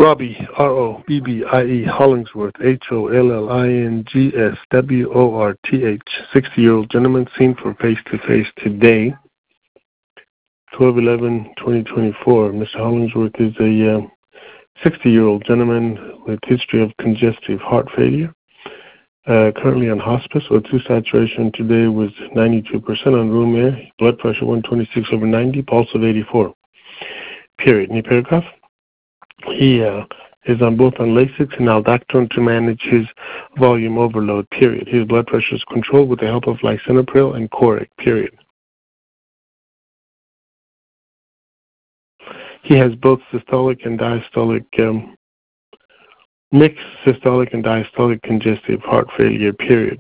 Robbie, R-O-B-B-I-E, Hollingsworth, H-O-L-L-I-N-G-S-W-O-R-T-H, 60-year-old gentleman seen for face-to-face today, 12/11/2024. Mr. Hollingsworth is a 60-year-old gentleman with history of congestive heart failure, currently on hospice. O2 saturation today was 92% on room air, blood pressure 126/90, pulse of 84. Period. Any paragraph? He is on both on Lasix and Aldactone to manage his volume overload. Period. His blood pressure is controlled with the help of lisinopril and Coric. Period. He has both systolic and diastolic, mixed systolic and diastolic congestive heart failure. Period.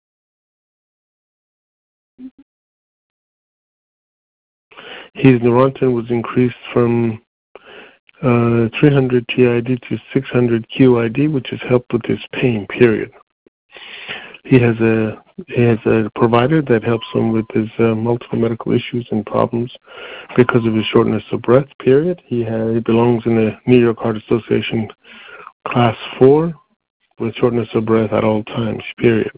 His Neurontin was increased from 300 TID to 600 QID, which has helped with his pain. Period. He has a provider that helps him with his multiple medical issues and problems because of his shortness of breath. Period. He belongs in the New York Heart Association Class 4 with shortness of breath at all times. Period.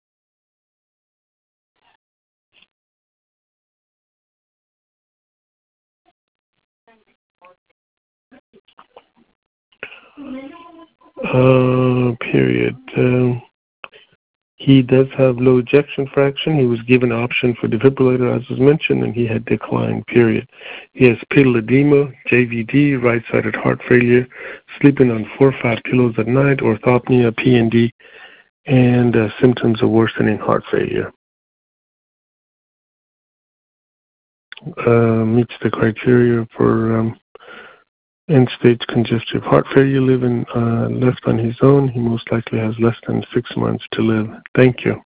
Period. He does have low ejection fraction. He was given an option for defibrillator, as was mentioned, and he had declined. Period. He has pedal edema, JVD, right-sided heart failure, sleeping on 4 or 5 pillows at night, orthopnea, PND, and symptoms of worsening heart failure. Meets the criteria for end-stage congestive heart failure, living left on his own. He most likely has less than 6 months to live. Thank you.